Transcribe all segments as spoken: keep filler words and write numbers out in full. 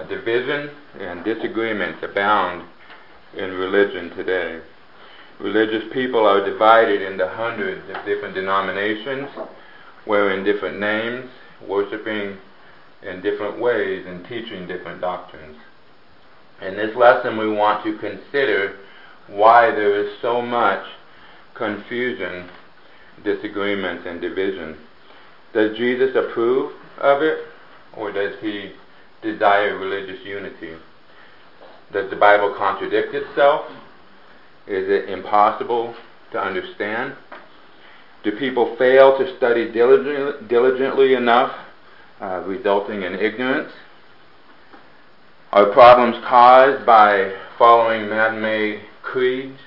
division and disagreements abound in religion today. Religious people are divided into hundreds of different denominations, wearing different names, worshiping in different ways, and teaching different doctrines. In this lesson, we want to consider why there is so much confusion, disagreement, and division. Does Jesus approve of it, or does he desire religious unity? Does the Bible contradict itself? Is it impossible to understand? Do people fail to study diligently, diligently enough, uh, resulting in ignorance? Are problems caused by following man-made creeds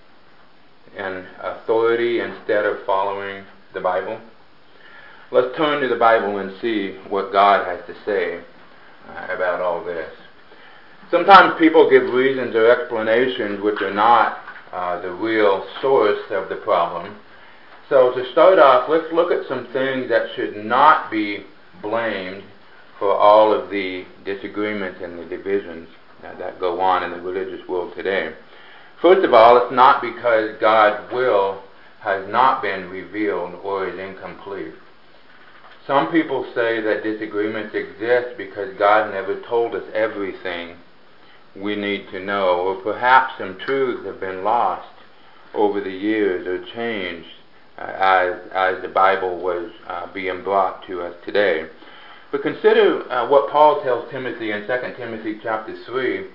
and authority instead of following the Bible? Let's turn to the Bible and see what God has to say uh, about all this. Sometimes people give reasons or explanations which are not uh, the real source of the problem. So to start off, let's look at some things that should not be blamed for all of the disagreements and the divisions that, that go on in the religious world today. First of all, it's not because God's will has not been revealed or is incomplete. Some people say that disagreements exist because God never told us everything we need to know, or perhaps some truths have been lost over the years or changed uh, as, as the Bible was uh, being brought to us today. But consider uh, what Paul tells Timothy in Second Timothy chapter three,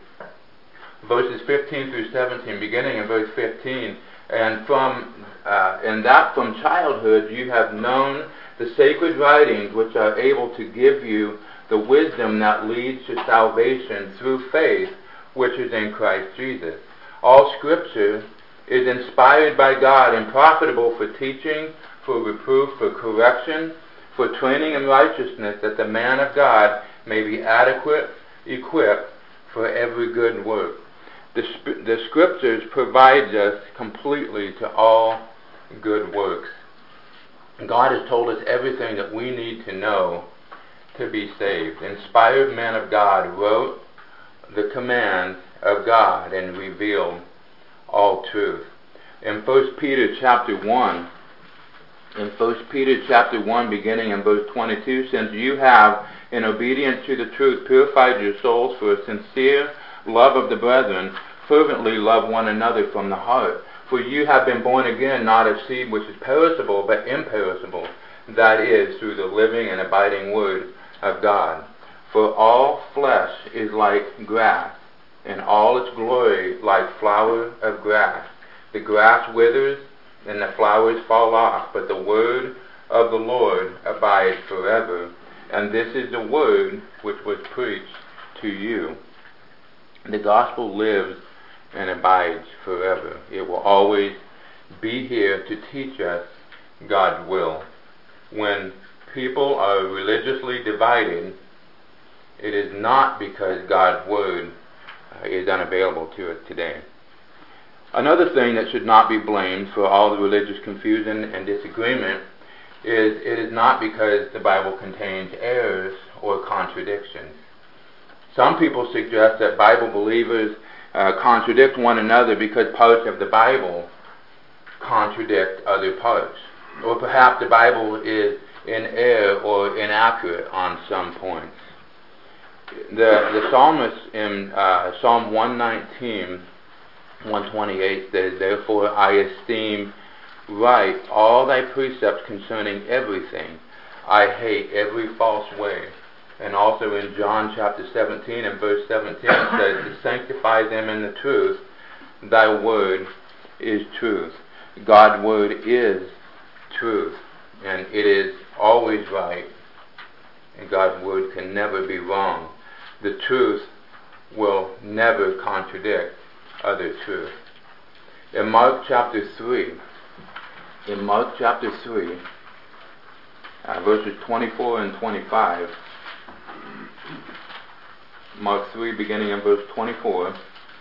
verses fifteen through seventeen, beginning in verse fifteen. And from uh, in that from childhood you have known the sacred writings, which are able to give you the wisdom that leads to salvation through faith, which is in Christ Jesus. All Scripture is inspired by God and profitable for teaching, for reproof, for correction, for training in righteousness, that the man of God may be adequate, equipped for every good work. The, the Scriptures provide us completely to all good works. God has told us everything that we need to know to be saved. Inspired men of God wrote the commands of God and revealed all truth. In First Peter chapter one, in First Peter chapter one, beginning in verse twenty-two, since you have, in obedience to the truth, purified your souls for a sincere love of the brethren, fervently love one another from the heart. For you have been born again, not of seed which is perishable, but imperishable, that is, through the living and abiding word of God. For all flesh is like grass, and all its glory like flower of grass. The grass withers, and the flowers fall off, but the word of the Lord abides forever. And this is the word which was preached to you. The gospel lives and abides forever. It will always be here to teach us God's will. When people are religiously divided, it is not because God's word uh, is unavailable to us today. Another thing that should not be blamed for all the religious confusion and disagreement is it is not because the Bible contains errors or contradictions. Some people suggest that Bible believers uh, contradict one another because parts of the Bible contradict other parts. Or perhaps the Bible is in error or inaccurate on some points. The, the psalmist in uh, Psalm one nineteen, one twenty-eight says, therefore I esteem right all thy precepts concerning everything. I hate every false way. And also in John chapter seventeen and verse seventeen it says, to sanctify them in the truth, thy word is truth. God's word is truth, and it is always right, and God's word can never be wrong. The truth will never contradict other truth. In Mark chapter three, in Mark chapter three, uh, verses twenty-four and twenty-five, Mark three, beginning in verse twenty-four,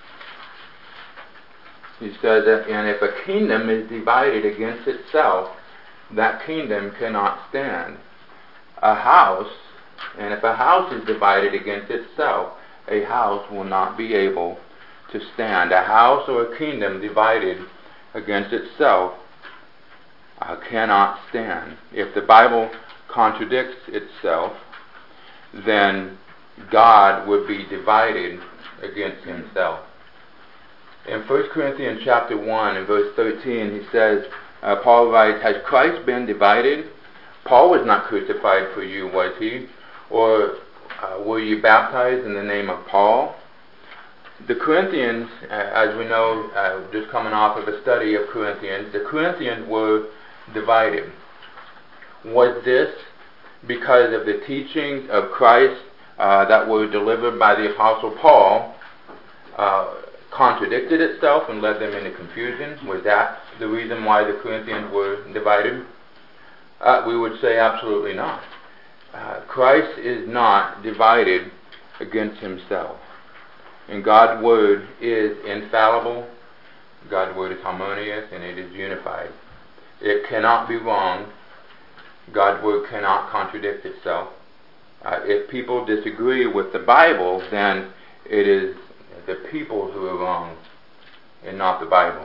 he says that, and if a kingdom is divided against itself, that kingdom cannot stand. A house, and if a house is divided against itself, a house will not be able to stand. A house or a kingdom divided against itself uh, cannot stand. If the Bible contradicts itself, then God would be divided against himself. In First Corinthians chapter one and verse thirteen, he says, uh, Paul writes, "Has Christ been divided? Paul was not crucified for you, was he? Or uh, were you baptized in the name of Paul?" The Corinthians, uh, as we know, uh, just coming off of a study of Corinthians, the Corinthians were divided. Was this because of the teachings of Christ uh, that were delivered by the Apostle Paul uh, contradicted itself and led them into confusion? Was that the reason why the Corinthians were divided? Uh, we would say absolutely not. Uh, Christ is not divided against himself. And God's Word is infallible, God's Word is harmonious, and it is unified. It cannot be wrong. God's Word cannot contradict itself. Uh, if people disagree with the Bible, then it is the people who are wrong and not the Bible.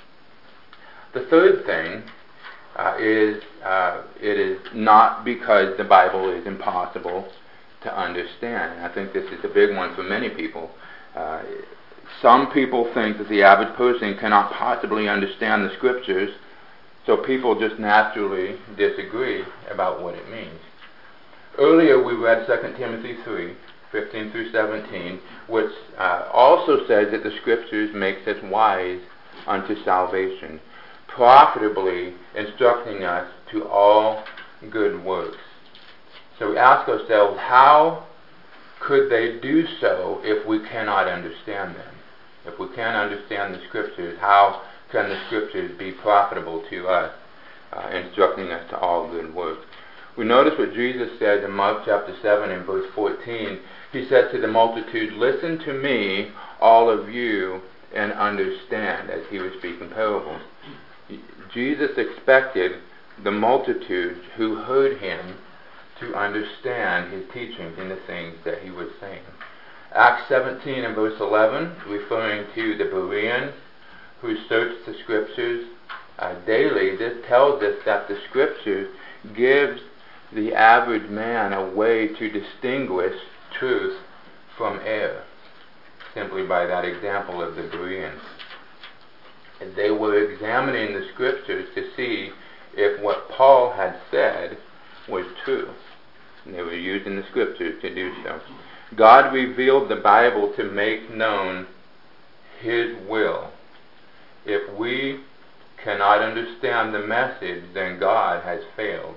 The third thing uh, is uh, it is not because the Bible is impossible to understand. I think this is a big one for many people. Uh, some people think that the average person cannot possibly understand the Scriptures, so people just naturally disagree about what it means. Earlier we read Second Timothy three, fifteen through seventeen, which uh, also says that the Scriptures makes us wise unto salvation, profitably instructing us to all good works. So we ask ourselves, how could they do so if we cannot understand them? If we can't understand the Scriptures, how can the Scriptures be profitable to us, uh, instructing us to all good works? We notice what Jesus said in Mark chapter seven and verse fourteen. He said to the multitude, "Listen to me, all of you, and understand," as he was speaking parables. Jesus expected the multitude who heard him to understand his teachings and the things that he was saying. Acts seventeen and verse eleven, referring to the Bereans who searched the Scriptures uh, daily, this tells us that the Scriptures gives the average man a way to distinguish truth from error, simply by that example of the Bereans. And they were examining the Scriptures to see if what Paul had said was true. And they were using the Scriptures to do so. God revealed the Bible to make known his will. If we cannot understand the message, then God has failed.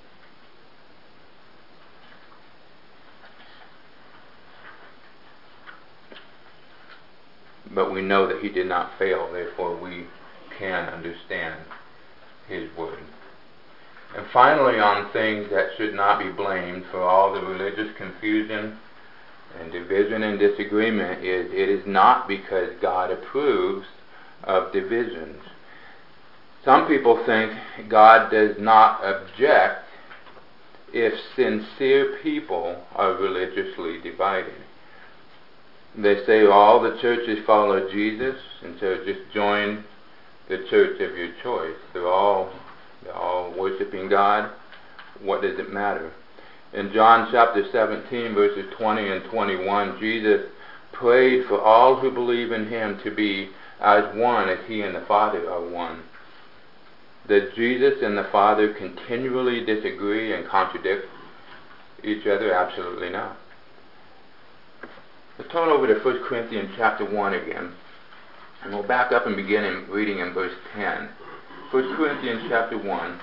But we know that he did not fail, therefore we can understand his word. And finally, on things that should not be blamed for all the religious confusion and division and disagreement, is it is not because God approves of divisions. Some people think God does not object if sincere people are religiously divided. They say all the churches follow Jesus, and so just join the church of your choice. They're all they're all worshiping God. What does it matter? In John chapter seventeen, verses twenty and twenty-one, Jesus prayed for all who believe in him to be as one as he and the Father are one. Does Jesus and the Father continually disagree and contradict each other? Absolutely not. Let's turn over to First Corinthians chapter one again. And we'll back up and begin in reading in verse ten. First Corinthians chapter one.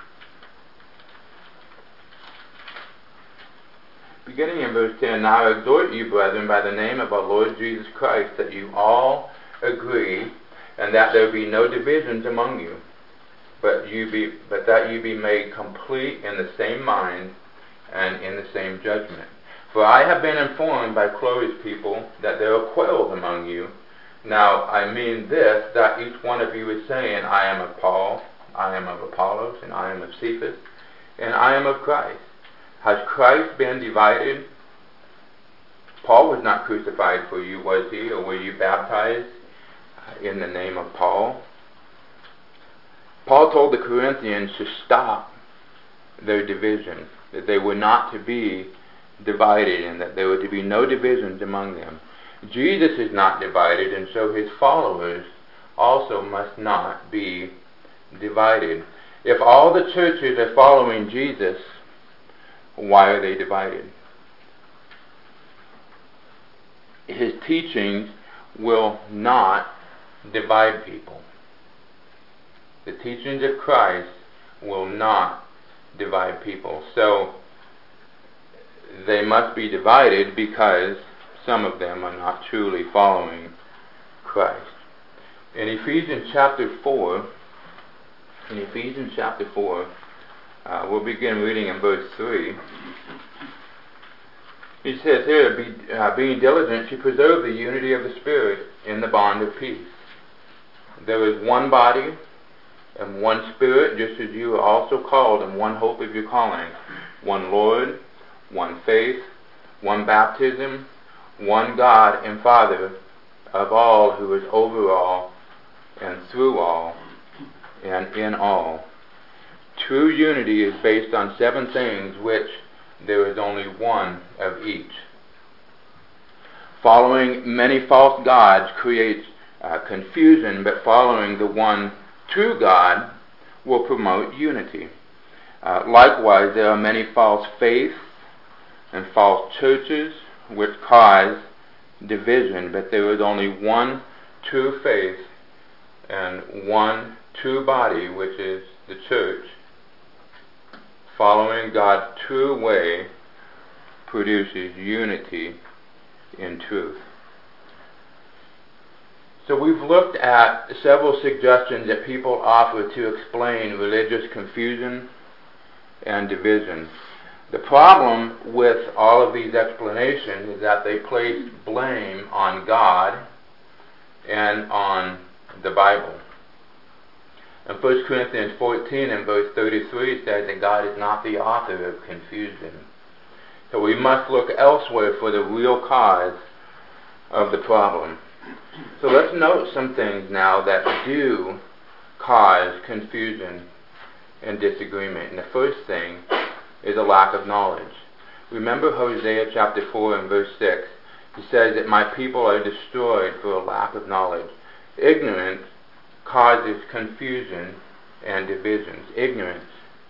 Beginning in verse ten, "Now I exhort you, brethren, by the name of our Lord Jesus Christ, that you all agree, and that there be no divisions among you, but you be, but that you be made complete in the same mind and in the same judgment. For I have been informed by Chloe's people that there are quarrels among you. Now I mean this, that each one of you is saying, I am of Paul, I am of Apollos, and I am of Cephas, and I am of Christ. Has Christ been divided? Paul was not crucified for you, was he? Or were you baptized in the name of Paul? Paul told the Corinthians to stop their division, that they were not to be divided, and that there were to be no divisions among them. Jesus is not divided, and so his followers also must not be divided. If all the churches are following Jesus, why are they divided? His teachings will not divide people. The teachings of Christ will not divide people. So they must be divided because some of them are not truly following Christ. In Ephesians chapter four, in Ephesians chapter four, uh, we'll begin reading in verse three. He says here, Be, uh, being diligent to preserve the unity of the Spirit in the bond of peace. There is one body and one Spirit, just as you are also called in one hope of your calling, one Lord, one faith, one baptism, one God and Father of all, who is over all and through all and in all. True unity is based on seven things, which there is only one of each. Following many false gods creates uh, confusion, but following the one true God will promote unity. Uh, likewise, there are many false faiths and false churches which cause division, but there is only one true faith and one true body, which is the church. Following God's true way produces unity in truth. So we've looked at several suggestions that people offer to explain religious confusion and division. The problem with all of these explanations is that they place blame on God and on the Bible. In First Corinthians fourteen and verse thirty-three, it says that God is not the author of confusion. So we must look elsewhere for the real cause of the problem. So let's note some things now that do cause confusion and disagreement. And the first thing is a lack of knowledge. Remember Hosea chapter four and verse six. He says that my people are destroyed for a lack of knowledge. Ignorance causes confusion and divisions. Ignorance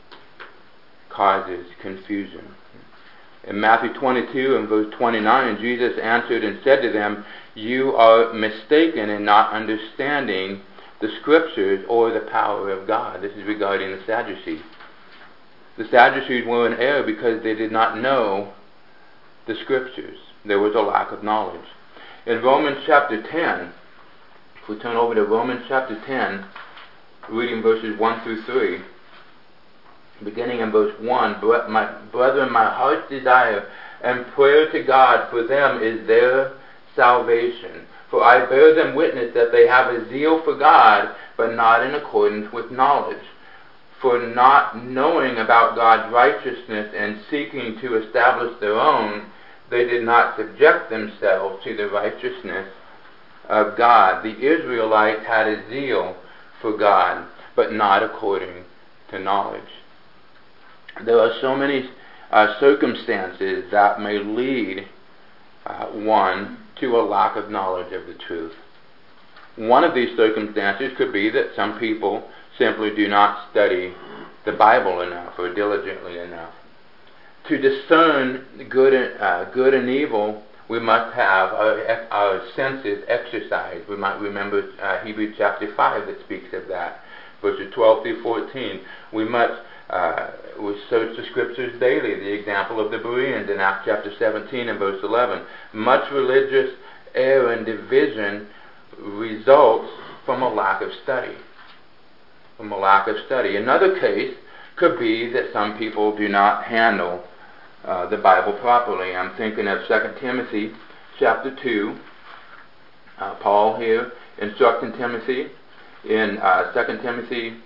causes confusion. In Matthew twenty-two and verse twenty-nine, Jesus answered and said to them, you are mistaken in not understanding the Scriptures or the power of God. This is regarding the Sadducees. The Sadducees were in error because they did not know the Scriptures. There was a lack of knowledge. In Romans chapter ten, if we turn over to Romans chapter ten, reading verses one through three, beginning in verse one, my brethren, my heart's desire and prayer to God for them is their salvation. For I bear them witness that they have a zeal for God, but not in accordance with knowledge. For not knowing about God's righteousness and seeking to establish their own, they did not subject themselves to the righteousness of God. The Israelites had a zeal for God, but not according to knowledge. There are so many uh, circumstances that may lead uh, one to a lack of knowledge of the truth. One of these circumstances could be that some people simply do not study the Bible enough or diligently enough. To discern good and, uh, good and evil, we must have our, our senses exercised. We might remember uh, Hebrews chapter five that speaks of that, verses twelve through fourteen. We must uh, we search the Scriptures daily. The example of the Bereans in Acts chapter seventeen and verse eleven. Much religious error and division results from a lack of study. From a lack of study. Another case could be that some people do not handle uh, the Bible properly. I'm thinking of Second Timothy chapter two. Uh, Paul here instructing Timothy in uh, Second Timothy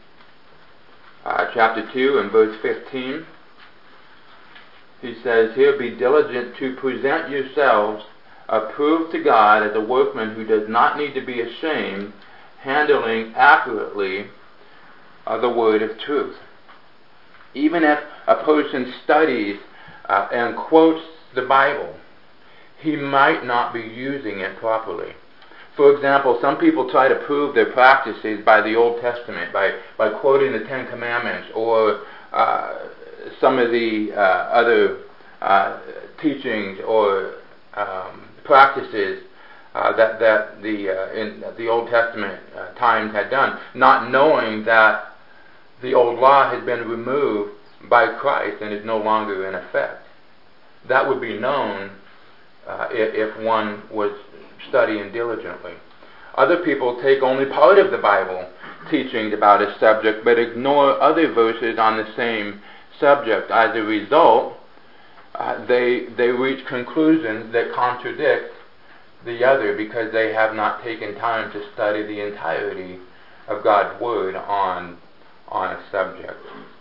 uh, chapter two and verse fifteen. He says here, be diligent to present yourselves approved to God as a workman who does not need to be ashamed, handling accurately uh, the word of truth. Even if a person studies uh, and quotes the Bible, he might not be using it properly. For example, some people try to prove their practices by the Old Testament, by, by quoting the Ten Commandments or uh, some of the uh, other uh, teachings or um, practices uh, that, that the, uh, in the Old Testament uh, times had done, not knowing that the old law has been removed by Christ and is no longer in effect. That would be known uh, if, if one was studying diligently. Other people take only part of the Bible teachings about a subject but ignore other verses on the same subject. As a result, uh, they, they reach conclusions that contradict the other because they have not taken time to study the entirety of God's Word on on a subject.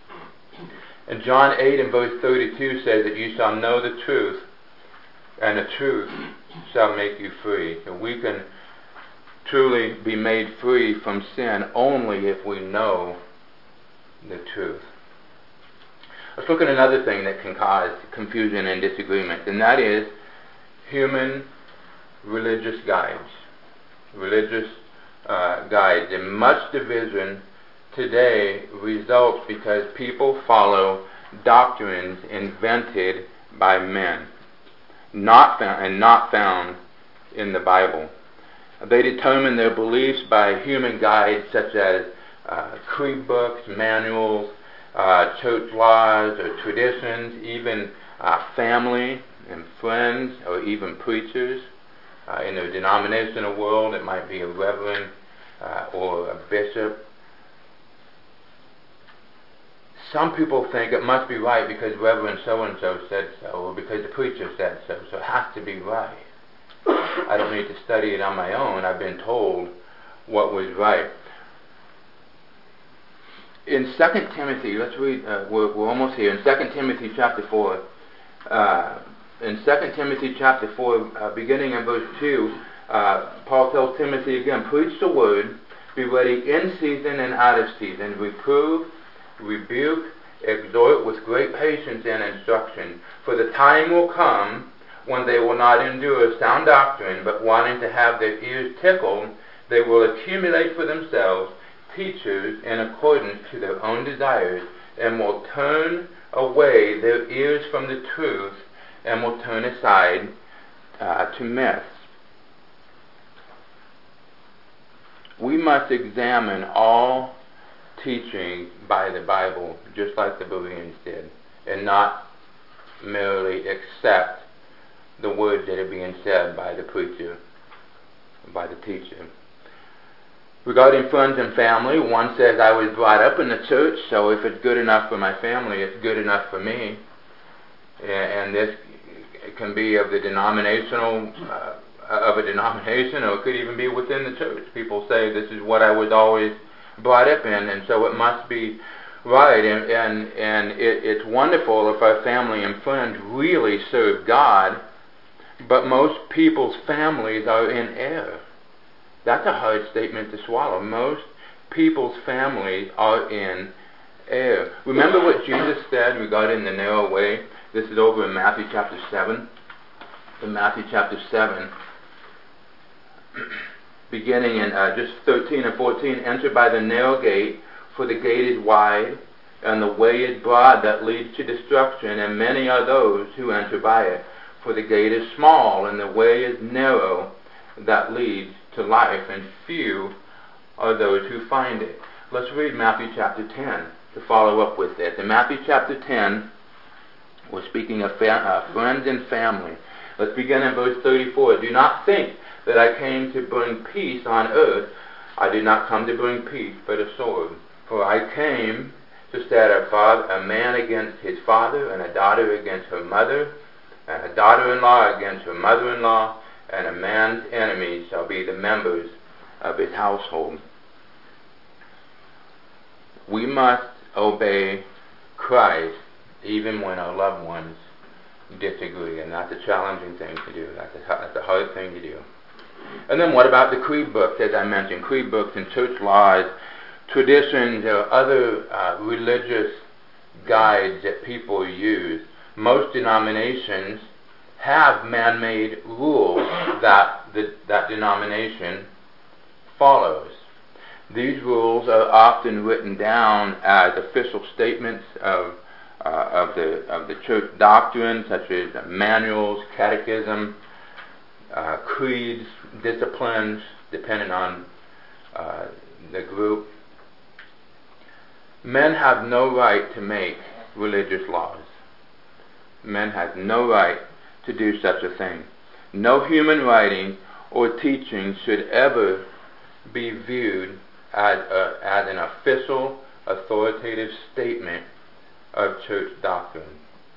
And John eight and verse thirty-two says that you shall know the truth, and the truth shall make you free. And we can truly be made free from sin only if we know the truth. Let's look at another thing that can cause confusion and disagreement, and that is human religious guides. Religious uh, guides. And much division today results because people follow doctrines invented by men, not found, and not found in the Bible. They determine their beliefs by human guides such as uh, creed books, manuals, uh, church laws or traditions, even uh, family and friends, or even preachers. Uh, in the denominational world, it might be a reverend uh, or a bishop. Some people think it must be right because Reverend so-and-so said so, or because the preacher said so, so it has to be right. I don't need to study it on my own. I've been told what was right. In Second Timothy, let's read, uh, we're, we're almost here, in Second Timothy chapter four, uh, in Second Timothy chapter four, uh, beginning in verse two, uh, Paul tells Timothy again, preach the word, be ready in season and out of season, reprove, rebuke, exhort with great patience and instruction. For the time will come when they will not endure sound doctrine, but wanting to have their ears tickled, they will accumulate for themselves teachers in accordance to their own desires, and will turn away their ears from the truth, and will turn aside uh, to myths. We must examine all teaching by the Bible, just like the Bereans did, and not merely accept the words that are being said by the preacher, by the teacher. Regarding friends and family, one says, I was brought up in the church, so if it's good enough for my family, it's good enough for me. And this can be of the denominational, uh, of a denomination, or it could even be within the church. People say, this is what I was always brought up in, and so it must be right. And, and, and it, it's wonderful if our family and friends really serve God, but most people's families are in error. That's a hard statement to swallow. Most people's families are in error. Remember what Jesus said regarding the narrow way? This is over in Matthew chapter seven. In Matthew chapter seven, beginning in uh, just thirteen and fourteen, enter by the narrow gate, for the gate is wide, and the way is broad that leads to destruction, and many are those who enter by it. For the gate is small, and the way is narrow that leads to life, and few are those who find it. Let's read Matthew chapter ten to follow up with this. In Matthew chapter ten, we're speaking of fa- uh, friends and family. Let's begin in verse thirty-four. Do not think that I came to bring peace on earth. I did not come to bring peace, but a sword. For I came to set a, father, a man against his father, and a daughter against her mother, and a daughter-in-law against her mother-in-law, and a man's enemies shall be the members of his household. We must obey Christ even when our loved ones disagree, and that's a challenging thing to do. That's a, that's a hard thing to do. And then what about the creed books, as I mentioned, creed books and church laws, traditions, or other uh, religious guides that people use? Most denominations have man-made rules that the, that denomination follows. These rules are often written down as official statements of uh, of the of the church doctrine, such as manuals, catechism, uh, creeds, disciplines, depending on uh, the group. Men have no right to make religious laws. Men have no right to do such a thing. No human writing or teaching should ever be viewed as, a, as an official, authoritative statement of church doctrine.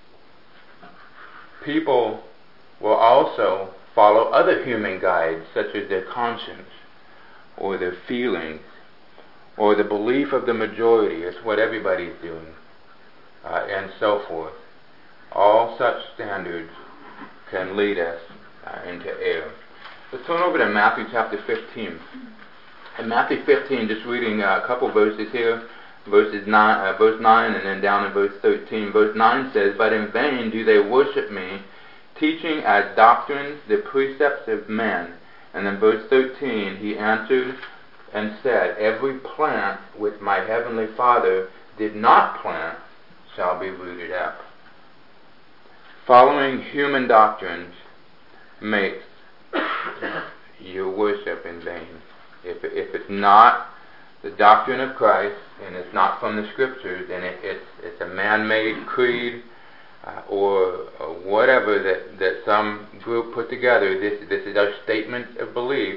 People will also follow other human guides, such as their conscience, or their feelings, or the belief of the majority. It's what everybody's doing, uh, and so forth. All such standards can lead us uh, into error. Let's turn over to Matthew chapter fifteen. In Matthew fifteen, just reading uh, a couple verses here, verses nine, uh, verse nine, and then down in verse thirteen. Verse nine says, "But in vain do they worship me, teaching as doctrines the precepts of men." And then verse thirteen, he answered and said, "Every plant which my heavenly Father did not plant shall be rooted up." Following human doctrines makes your worship in vain. If, if it's not the doctrine of Christ, and it's not from the Scriptures, then it, it's, it's a man-made creed, uh, or, or whatever that, that some group put together. This, this is our statement of belief.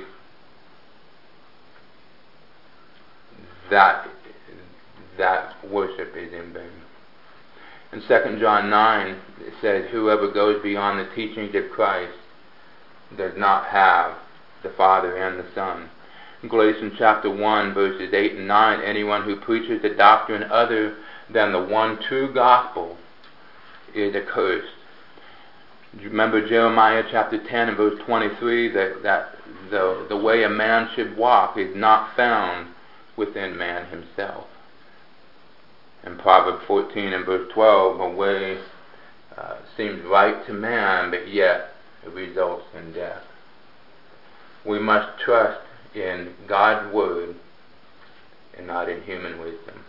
That, that worship is in vain. In Second John nine, it says, "Whoever goes beyond the teachings of Christ does not have the Father and the Son." In Galatians chapter one, verses eight and nine, "Anyone who preaches a doctrine other than the one true gospel is accursed." Do you remember Jeremiah chapter ten and verse twenty-three, that, that the, the way a man should walk is not found within man himself. In Proverbs fourteen and verse twelve, "A way uh, seems right to man, but yet it results in death." We must trust in God's Word and not in human wisdom.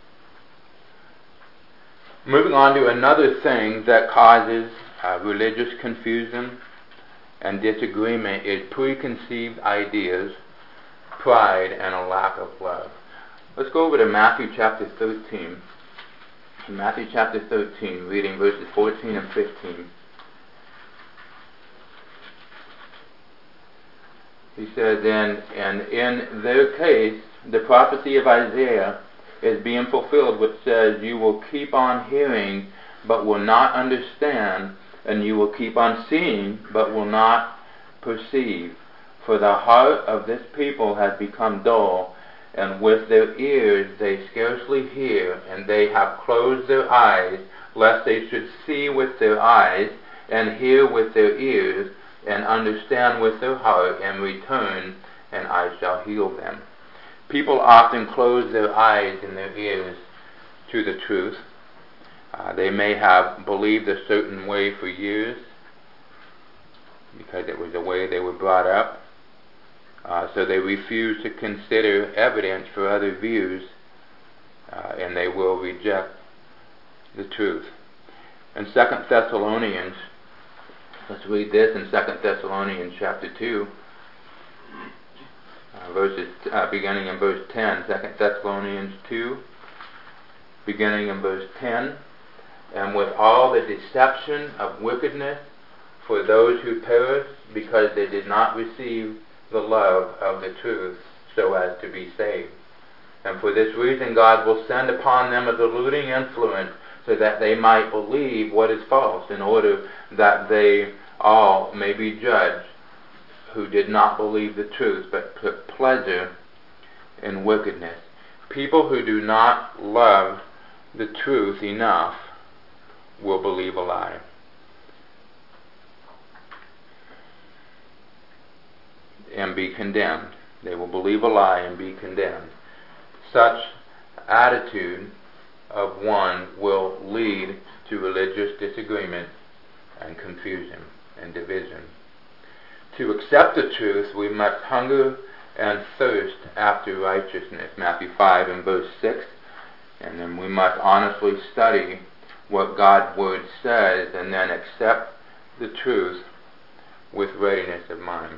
Moving on to another thing that causes uh, religious confusion and disagreement is preconceived ideas, pride, and a lack of love. Let's go over to Matthew chapter thirteen. In Matthew chapter thirteen, reading verses fourteen and fifteen. He says, and, and in their case, the prophecy of Isaiah is being fulfilled, which says, "You will keep on hearing, but will not understand, and you will keep on seeing, but will not perceive. For the heart of this people has become dull, and with their ears they scarcely hear, and they have closed their eyes, lest they should see with their eyes, and hear with their ears, and understand with their heart, and return, and I shall heal them." People often close their eyes and their ears to the truth. Uh, they may have believed a certain way for years because it was the way they were brought up. Uh, so they refuse to consider evidence for other views, uh, and they will reject the truth. In Second Thessalonians, let's read this in Second Thessalonians chapter two, uh, verses uh, beginning in verse ten. Second Thessalonians two, beginning in verse ten. "And with all the deception of wickedness for those who perish, because they did not receive the love of the truth, so as to be saved. And for this reason God will send upon them a deluding influence, so that they might believe what is false, in order that they all may be judged, who did not believe the truth, but took pleasure in wickedness." People who do not love the truth enough will believe a lie. and be condemned. They will believe a lie and be condemned. Such attitude of one will lead to religious disagreement and confusion and division. To accept the truth, we must hunger and thirst after righteousness, Matthew five and verse six. And then we must honestly study what God's Word says and then accept the truth with readiness of mind.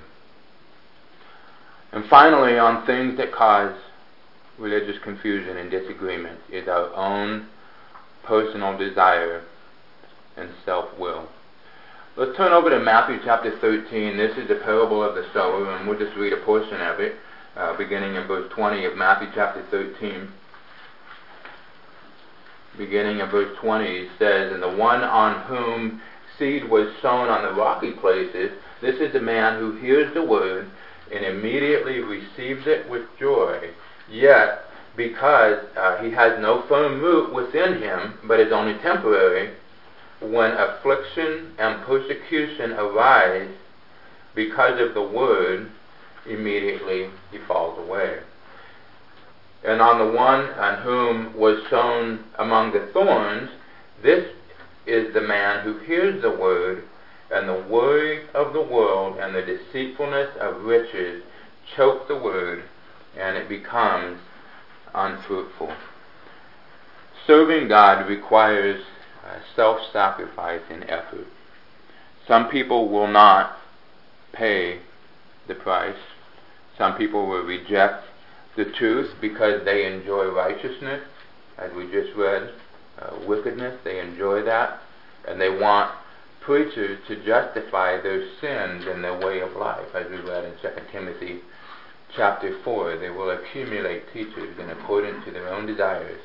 And finally, on things that cause religious confusion and disagreement is our own personal desire and self-will. Let's turn over to Matthew chapter thirteen. This is the parable of the sower, and we'll just read a portion of it, uh, beginning in verse twenty of Matthew chapter thirteen. Beginning in verse twenty, it says, "And the one on whom seed was sown on the rocky places, this is the man who hears the word and immediately receives it with joy. Yet, because uh, he has no firm root within him, but is only temporary, when affliction and persecution arise because of the word, immediately he falls away. And on the one on whom was sown among the thorns, this is the man who hears the word, and the worry of the world and the deceitfulness of riches choke the word, and it becomes unfruitful." Serving God requires uh, self-sacrifice and effort. Some people will not pay the price. Some people will reject the truth because they enjoy righteousness, as we just read, uh, wickedness. They enjoy that, and they want preachers to justify their sins and their way of life, as we read in Second Timothy chapter four. They will accumulate teachers in accordance to their own desires.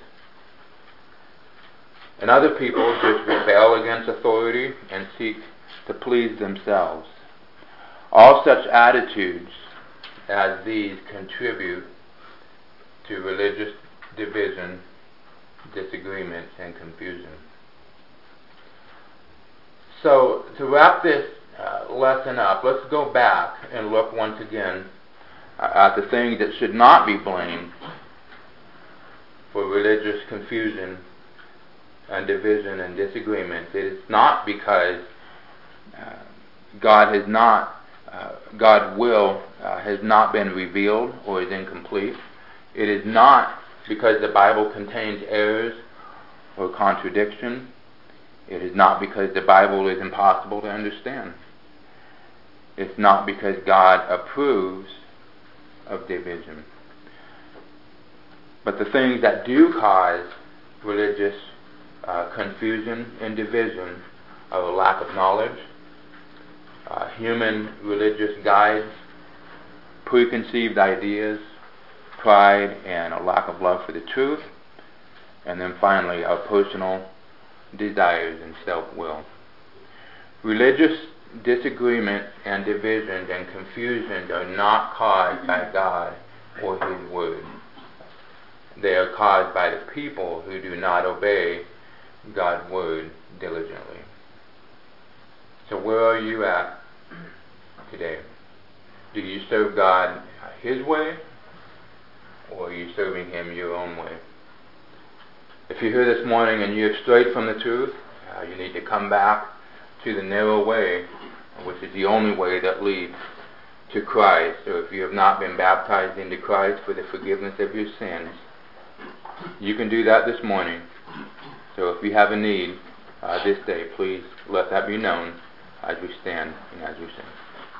And other people just rebel against authority and seek to please themselves. All such attitudes as these contribute to religious division, disagreements, and confusion. So, to wrap this uh, lesson up, let's go back and look once again uh, at the things that should not be blamed for religious confusion and division and disagreement. It is not because uh, God has not, uh, God's will uh, has not been revealed or is incomplete. It is not because the Bible contains errors or contradiction. It is not because the Bible is impossible to understand. It's not because God approves of division. But the things that do cause religious uh, confusion and division are a lack of knowledge, uh, human religious guides, preconceived ideas, pride, and a lack of love for the truth, and then finally our personal desires and self-will. Religious disagreements and divisions and confusions are not caused by God or His Word. They are caused by the people who do not obey God's Word diligently. So where are you at today? Do you serve God His way, or are you serving Him your own way? If you're here this morning and you have strayed from the truth, uh, you need to come back to the narrow way, which is the only way that leads to Christ. So if you have not been baptized into Christ for the forgiveness of your sins, you can do that this morning. So if you have a need uh, this day, please let that be known as we stand and as we sing.